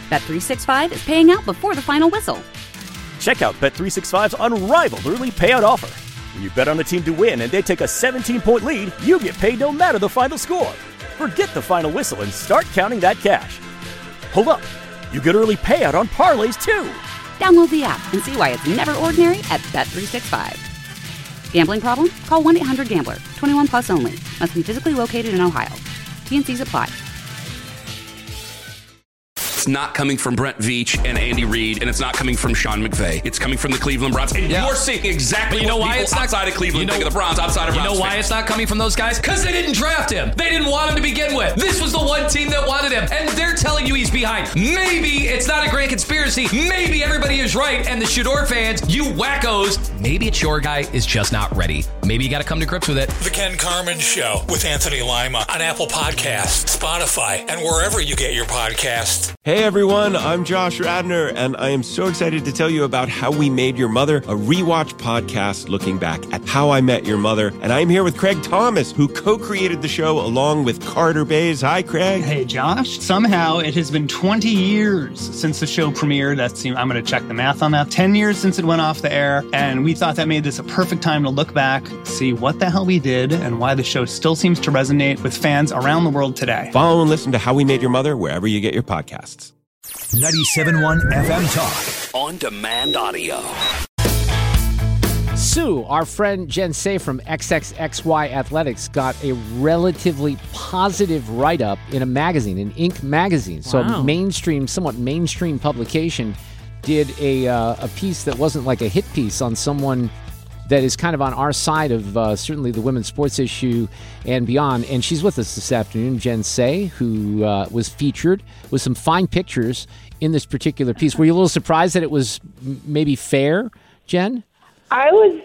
Bet365 is paying out before the final whistle. Check out Bet365's unrivaled early payout offer. When you bet on a team to win and they take a 17-point lead, you get paid no matter the final score. Forget the final whistle and start counting that cash. Hold up. You get early payout on parlays, too. Download the app and see why it's never ordinary at Bet365. Gambling problem? Call 1-800-GAMBLER. 21 plus only. Must be physically located in Ohio. T&Cs apply. It's not coming from Brent Veach and Andy Reid, and it's not coming from Sean McVay. It's coming from the Cleveland Browns. And you're seeing exactly what people outside of Cleveland think of the Browns, outside of Browns. You know why it's not coming from those guys? Because they didn't draft him. They didn't want him to begin with. This was the one team that wanted him, and they're telling you he's behind. Maybe it's not a grand conspiracy. Maybe everybody is right, and the Shador fans, you wackos, maybe it's your guy is just not ready. Maybe you got to come to grips with it. The Ken Carman Show with Anthony Lima on Apple Podcasts, Spotify, and wherever you get your podcasts. Hey everyone, I'm Josh Radner, and I am so excited to tell you about How We Made Your Mother, a rewatch podcast looking back at How I Met Your Mother. And I'm here with Craig Thomas, who co-created the show along with Carter Bays. Hi, Craig. Hey, Josh. Somehow it has been 20 years since the show premiered. I'm going to check the math on that. 10 years since it went off the air, and we thought that made this a perfect time to look back, see what the hell we did, and why the show still seems to resonate with fans around the world today. Follow and listen to How We Made Your Mother wherever you get your podcasts. 97.1 FM Talk. On demand audio. Sue, our friend Jen Say from XXXY Athletics, got a relatively positive write-up in a magazine, an Inc. magazine. So a somewhat mainstream publication did a piece that wasn't like a hit piece on someone that is kind of on our side of certainly the women's sports issue and beyond. And she's with us this afternoon, Jen Say, who was featured with some fine pictures in this particular piece. Were you a little surprised that it was maybe fair, Jen? I was,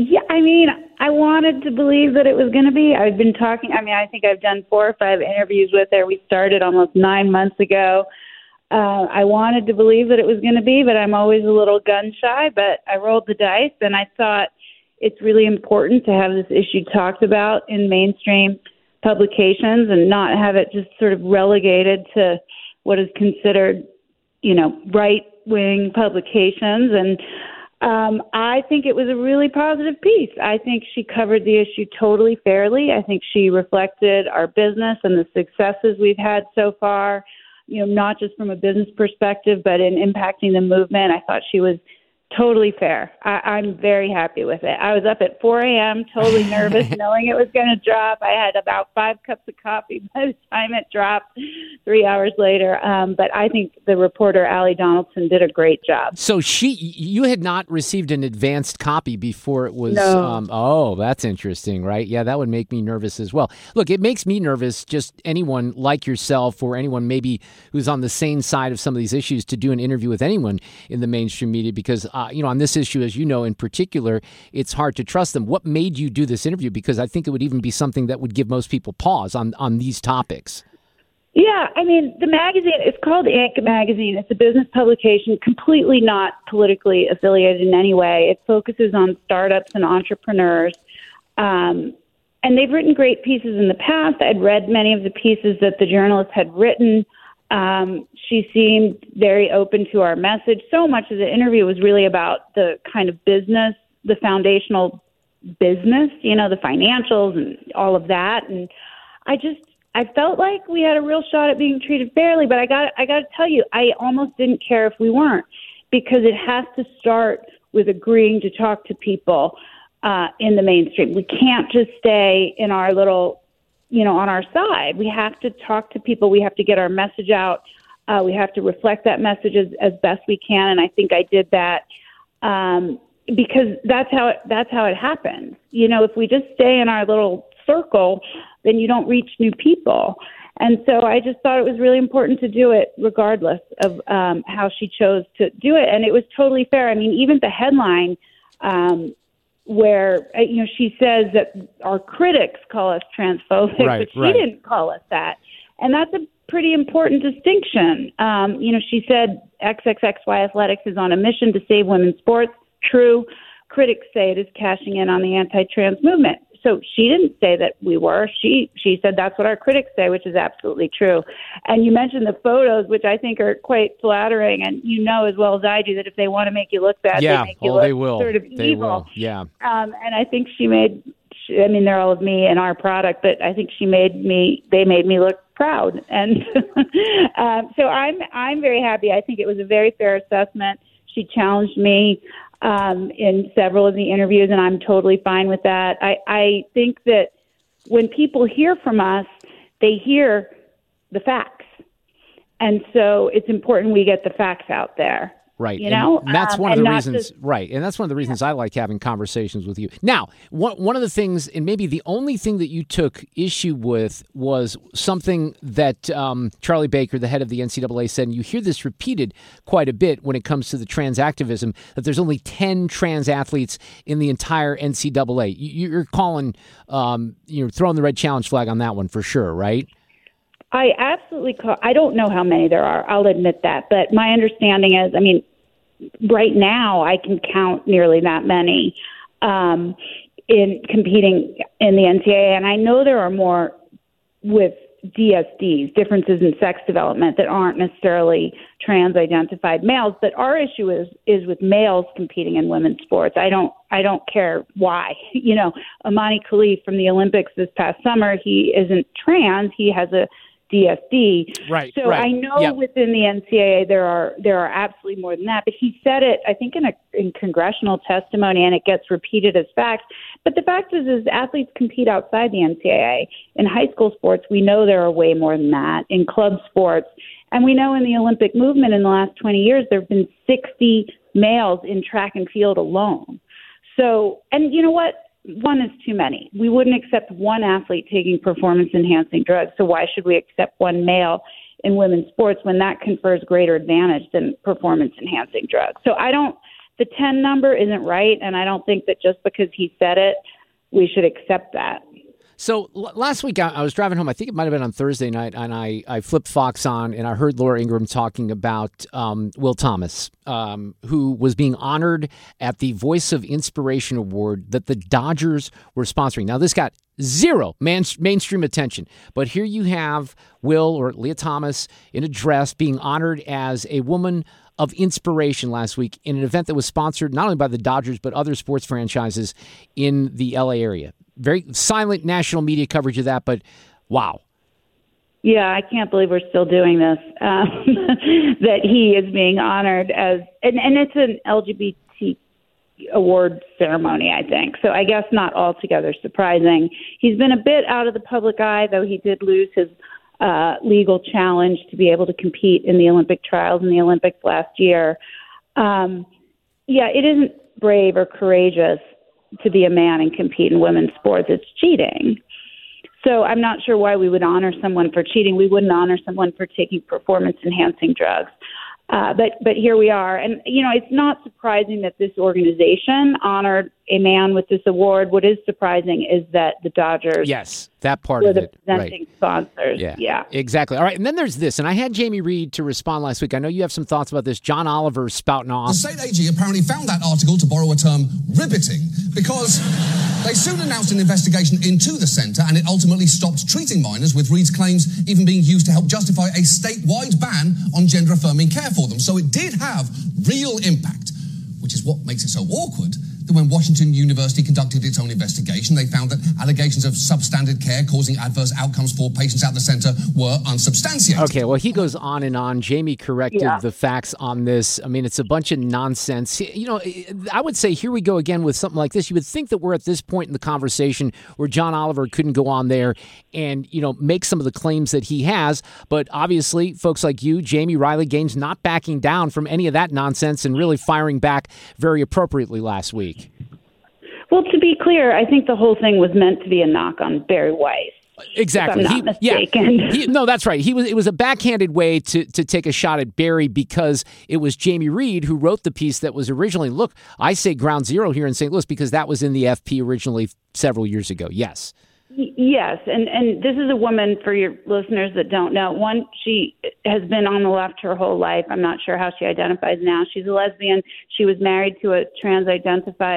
I wanted to believe that it was going to be. I've been talking, I think I've done 4 or 5 interviews with her. We started almost 9 months ago. I wanted to believe that it was going to be, but I'm always a little gun shy, but I rolled the dice, and I thought it's really important to have this issue talked about in mainstream publications and not have it just sort of relegated to what is considered, right-wing publications. And I think it was a really positive piece. I think she covered the issue totally fairly. I think she reflected our business and the successes we've had so far, not just from a business perspective, but in impacting the movement. I thought she was totally fair. I'm very happy with it. I was up at 4 a.m., totally nervous, knowing it was going to drop. I had about 5 cups of coffee by the time it dropped 3 hours later. But I think the reporter, Allie Donaldson, did a great job. So you had not received an advanced copy before it was... No. That's interesting, right? Yeah, that would make me nervous as well. Look, it makes me nervous, just anyone like yourself or anyone maybe who's on the same side of some of these issues to do an interview with anyone in the mainstream media because... on this issue, as you know, in particular, it's hard to trust them. What made you do this interview? Because I think it would even be something that would give most people pause on these topics. Yeah, the magazine, it's called Inc. magazine. It's a business publication, completely not politically affiliated in any way. It focuses on startups and entrepreneurs. And they've written great pieces in the past. I'd read many of the pieces that the journalists had written. She seemed very open to our message. So much of the interview was really about the kind of business, the foundational business, the financials and all of that. And I felt like we had a real shot at being treated fairly, but I got to tell you, I almost didn't care if we weren't, because it has to start with agreeing to talk to people in the mainstream. We can't just stay in our little on our side. We have to talk to people. We have to get our message out. We have to reflect that message as best we can. And I think I did that because that's how it happens. If we just stay in our little circle, then you don't reach new people. And so I just thought it was really important to do it regardless of how she chose to do it. And it was totally fair. Even the headline, where, she says that our critics call us transphobic, but she didn't call us that. And that's a pretty important distinction. She said XXXY Athletics is on a mission to save women's sports. True. Critics say it is cashing in on the anti-trans movement. so she didn't say that we were. She said that's what our critics say, which is absolutely true. And you mentioned the photos, which I think are quite flattering. And you know as well as I do that if they want to make you look bad, they make you look sort of evil. Will. Yeah. And I think they're all of me and our product, but I think they made me look proud. And so I'm very happy. I think it was a very fair assessment. She challenged me in several of the interviews, and I'm totally fine with that. I think that when people hear from us, they hear the facts. And so it's important we get the facts out there. Right. You know, and that's one of the reasons. Right. And that's one of the reasons I like having conversations with you. Now, one of the things, and maybe the only thing that you took issue with was something that Charlie Baker, the head of the NCAA, said, and you hear this repeated quite a bit when it comes to the trans activism, that there's only 10 trans athletes in the entire NCAA. You're calling, you're throwing the red challenge flag on that one for sure, right? I absolutely I don't know how many there are. I'll admit that. But my understanding is, right now I can count nearly that many in competing in the NCAA. And I know there are more with DSDs, differences in sex development, that aren't necessarily trans-identified males. But our issue is with males competing in women's sports. I don't care why. You know, Amani Khalif from the Olympics this past summer, he isn't trans. He has a DSD. Right. So I know within the NCAA there are absolutely more than that. But he said it, I think, in congressional testimony, and it gets repeated as facts. But the fact is athletes compete outside the NCAA. In high school sports, we know there are way more than that. In club sports, and we know in the Olympic movement in the last 20 years, there have been 60 males in track and field alone. So, and you know what? One is too many. We wouldn't accept one athlete taking performance-enhancing drugs, so why should we accept one male in women's sports when that confers greater advantage than performance-enhancing drugs? So the 10 number isn't right, and I don't think that just because he said it, we should accept that. So last week I was driving home, I think it might have been on Thursday night, and I flipped Fox on, and I heard Laura Ingraham talking about Will Thomas, who was being honored at the Voice of Inspiration Award that the Dodgers were sponsoring. Now, this got zero mainstream attention, but here you have Will, or Leah Thomas, in a dress being honored as a woman of inspiration last week in an event that was sponsored not only by the Dodgers, but other sports franchises in the LA area. Very silent national media coverage of that, but wow. Yeah, I can't believe we're still doing this, that he is being honored as, and it's an LGBT award ceremony, I think. So I guess not altogether surprising. He's been a bit out of the public eye, though he did lose his legal challenge to be able to compete in the Olympic trials in the Olympics last year. It isn't brave or courageous to be a man and compete in women's sports. It's cheating. So I'm not sure why we would honor someone for cheating. We wouldn't honor someone for taking performance-enhancing drugs. But here we are. And, you know, it's not surprising that this organization honored a man with this award. What is surprising is that the Dodgers that part were of the it. presenting sponsors. Yeah, exactly. All right, and then there's this, and I had Jamie Reed to respond last week. I know you have some thoughts about this. John Oliver spouting off. The state AG apparently found that article, to borrow a term, riveting, because they soon announced an investigation into the centre, and it ultimately stopped treating minors, with Reed's claims even being used to help justify a statewide ban on gender-affirming care for them. So it did have real impact, which is what makes it so awkward that when Washington University conducted its own investigation, they found that allegations of substandard care causing adverse outcomes for patients at the centre were unsubstantiated. Okay, well, he goes on and on. Jamie corrected the facts on this. I mean, it's a bunch of nonsense. You know, I would say here we go again with something like this. You would think that we're at this point in the conversation where John Oliver couldn't go on there and, you know, make some of the claims that he has. But obviously, folks like you, Jamie, Riley Gaines, not backing down from any of that nonsense and really firing back very appropriately last week. Well, to be clear, I think the whole thing was meant to be a knock on Barry Weiss. Exactly. If I'm not mistaken. No, that's right. It was a backhanded way to take a shot at Barry because it was Jamie Reed who wrote the piece that was originally, look, I say ground zero here in St. Louis because that was in the FP originally several years ago. Yes. Yes, and this is a woman, for your listeners that don't know. One, she has been on the left her whole life. I'm not sure how she identifies now. She's a lesbian. She was married to a trans-identified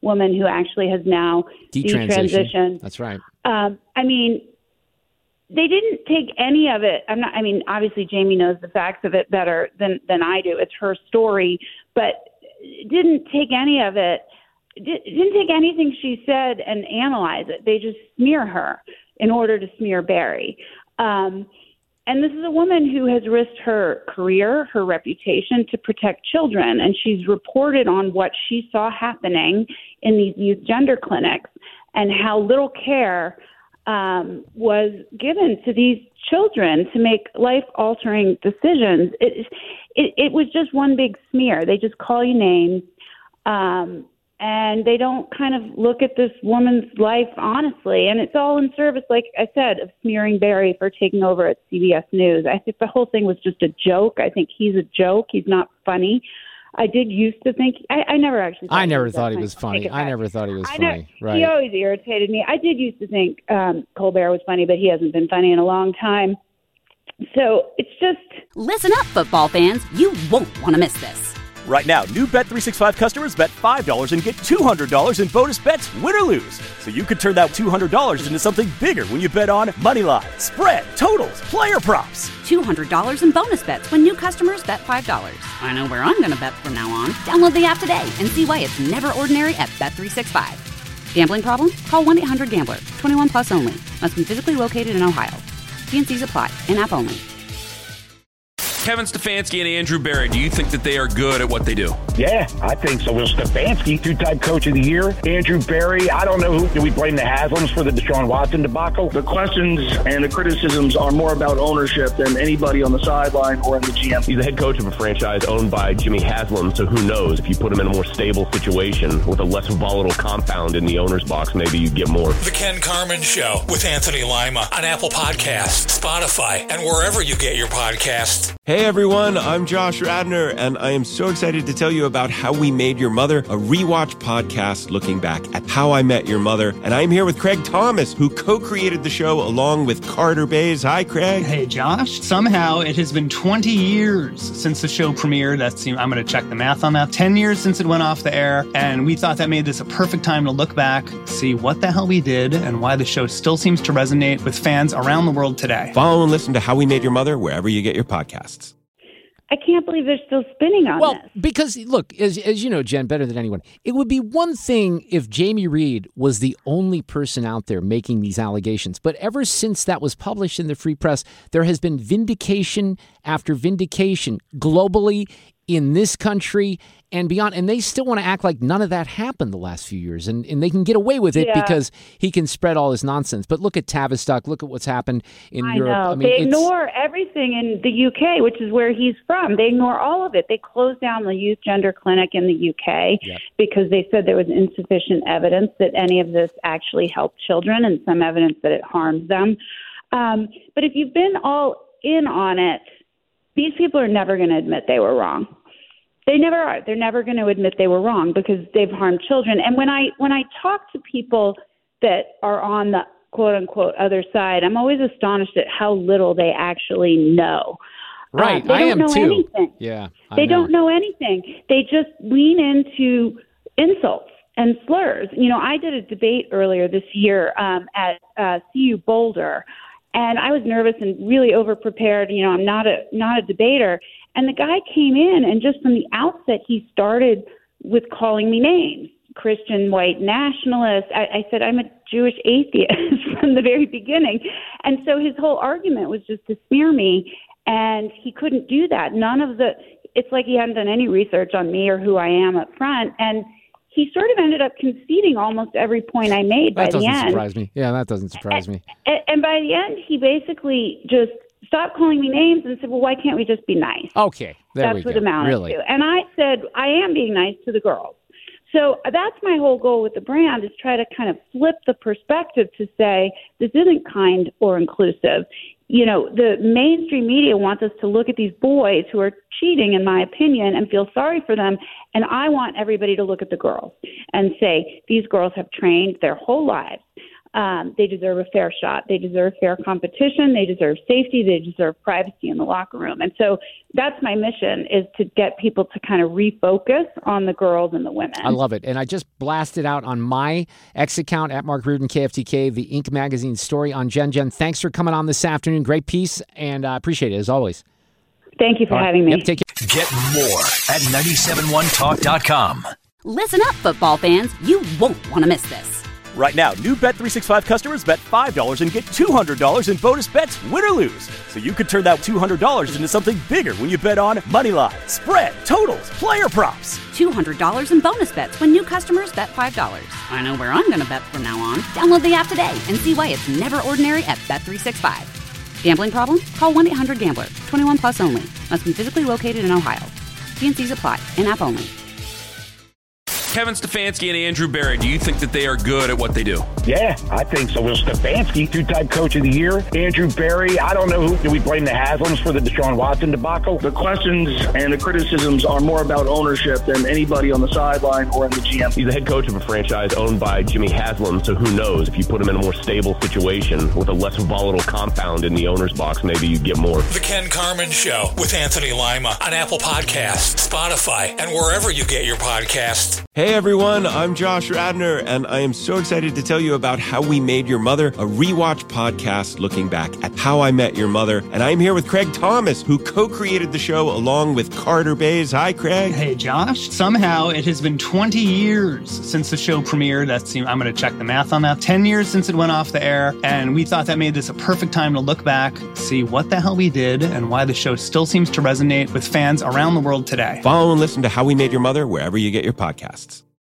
woman who actually has now detransitioned. That's right. I mean, they didn't take any of it. Obviously Jamie knows the facts of it better than I do. It's her story, but didn't take any of it. Didn't take anything she said and analyze it. They just smear her in order to smear Barry. And this is a woman who has risked her career, her reputation to protect children. And she's reported on what she saw happening in these youth gender clinics and how little care was given to these children to make life-altering decisions. It was just one big smear. They just call you names, and they don't kind of look at this woman's life honestly. And it's all in service, like I said, of smearing Barry for taking over at CBS News. I think the whole thing was just a joke. I think he's a joke. He's not funny. I did used to think I never actually. I never thought he was funny. I never thought he was funny. Right. He always irritated me. I did used to think Colbert was funny, but he hasn't been funny in a long time. So it's just listen up, football fans. You won't want to miss this. Right now, new Bet365 customers bet $5 and get $200 in bonus bets, win or lose. So you could turn that $200 into something bigger when you bet on Moneyline, spread, totals, player props. $200 in bonus bets when new customers bet $5. I know where I'm going to bet from now on. Download the app today and see why it's never ordinary at Bet365. Gambling problem? Call 1-800-GAMBLER. 21 plus only. Must be physically located in Ohio. T&Cs apply. In-app only. Kevin Stefanski and Andrew Berry, do you think that they are good at what they do? Yeah, I think so. Will Stefanski, two-time coach of the year. Andrew Berry, I don't know do we blame the Haslams for the Deshaun Watson debacle? The questions and the criticisms are more about ownership than anybody on the sideline or in the GM. He's the head coach of a franchise owned by Jimmy Haslam, so who knows? If you put him in a more stable situation with a less volatile compound in the owner's box, maybe you get more. The Ken Carman Show with Anthony Lima on Apple Podcasts, Spotify, and wherever you get your podcasts. Hey everyone, I'm Josh Radnor, and I am so excited to tell you about How We Made Your Mother, a rewatch podcast looking back at How I Met Your Mother. And I'm here with Craig Thomas, who co-created the show along with Carter Bays. Hi, Craig. Hey, Josh. Somehow it has been 20 years since the show premiered. I'm going to check the math on that. 10 years since it went off the air, and we thought that made this a perfect time to look back, see what the hell we did, and why the show still seems to resonate with fans around the world today. Follow and listen to How We Made Your Mother wherever you get your podcasts. I can't believe they're still spinning on this. Well, because, look, as you know, Jen, better than anyone, it would be one thing if Jamie Reed was the only person out there making these allegations. But ever since that was published in the Free Press, there has been vindication after vindication globally, in this country and beyond. And they still want to act like none of that happened the last few years. And they can get away with it because he can spread all his nonsense. But look at Tavistock. Look at what's happened in Europe. Know. I mean, they ignore everything in the UK, which is where he's from. They ignore all of it. They closed down the youth gender clinic in the UK because they said there was insufficient evidence that any of this actually helped children and some evidence that it harms them. But if you've been all in on it, these people are never going to admit they were wrong. They never are. They're never going to admit they were wrong because they've harmed children. And when I talk to people that are on the quote unquote other side, I'm always astonished at how little they actually know. Right. They don't know anything. Yeah. They don't know anything. They just lean into insults and slurs. You know, I did a debate earlier this year at CU Boulder. And I was nervous and really over-prepared. You know, I'm not a debater. And the guy came in, and just from the outset, he started with calling me names. Christian white nationalist. I said, I'm a Jewish atheist from the very beginning. And so his whole argument was just to smear me, and he couldn't do that. It's like he hadn't done any research on me or who I am up front. And he sort of ended up conceding almost every point I made by the end. That doesn't surprise me. Yeah, that doesn't surprise me. And by the end, he basically just stopped calling me names and said, well, why can't we just be nice? Okay, That's what it amounted to. And I said, I am being nice to the girls. So that's my whole goal with the brand, is try to kind of flip the perspective to say this isn't kind or inclusive. You know, the mainstream media wants us to look at these boys who are cheating, in my opinion, and feel sorry for them. And I want everybody to look at the girls and say, these girls have trained their whole lives They deserve a fair shot. They deserve fair competition. They deserve safety. They deserve privacy in the locker room. And so that's my mission, is to get people to kind of refocus on the girls and the women. I love it. And I just blasted out on my X account at Mark Reardon, KFTK, the Inc. magazine story on Jen. Jen, thanks for coming on this afternoon. Great piece, and I appreciate it as always. Thank you for having me. Yep, take care. Get more at 971talk.com. Listen up, football fans. You won't want to miss this. Right now, new Bet365 customers bet $5 and get $200 in bonus bets, win or lose. So you could turn that $200 into something bigger when you bet on moneyline, spread, totals, player props. $200 in bonus bets when new customers bet $5. I know where I'm going to bet from now on. Download the app today and see why it's never ordinary at Bet365. Gambling problem? Call 1-800-GAMBLER. 21 plus only. Must be physically located in Ohio. T&Cs apply. In-app only. Kevin Stefanski and Andrew Berry, do you think that they are good at what they do? Yeah, I think so. Will Stefanski, two-time coach of the year. Andrew Berry, I don't know do we blame the Haslams for the Deshaun Watson debacle? The questions and the criticisms are more about ownership than anybody on the sideline or in the GM. He's the head coach of a franchise owned by Jimmy Haslam, so who knows? If you put him in a more stable situation with a less volatile compound in the owner's box, maybe you get more. The Ken Carman Show with Anthony Lima on Apple Podcasts, Spotify, and wherever you get your podcasts. Hey everyone, I'm Josh Radnor, and I am so excited to tell you about How We Made Your Mother, a rewatch podcast looking back at How I Met Your Mother. And I'm here with Craig Thomas, who co-created the show along with Carter Bays. Hi, Craig. Hey, Josh. Somehow it has been 20 years since the show premiered. I'm going to check the math on that. 10 years since it went off the air, and we thought that made this a perfect time to look back, see what the hell we did, and why the show still seems to resonate with fans around the world today. Follow and listen to How We Made Your Mother wherever you get your podcasts.